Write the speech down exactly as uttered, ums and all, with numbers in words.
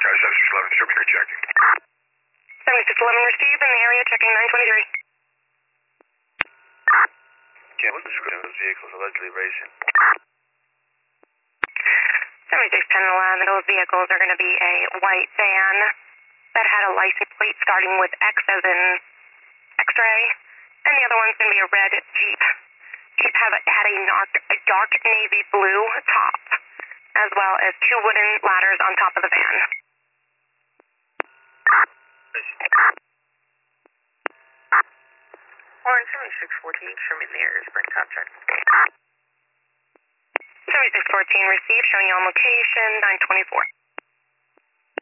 Guy seventy-six eleven, show me your checking. seventy-six eleven received in the area, checking nine twenty-three. Ken, what's the description of those vehicles allegedly racing? seventy-six ten eleven, those vehicles are going to be a white van that had a license plate starting with X as in X-ray, and the other one's going to be a red Jeep. Jeep have, had a, dark, a dark navy blue top, as well as two wooden ladders on top of the van. Orange seventy-six fourteen, show me in the area, spring contract. seventy-six fourteen received, showing you on location, nine twenty-four.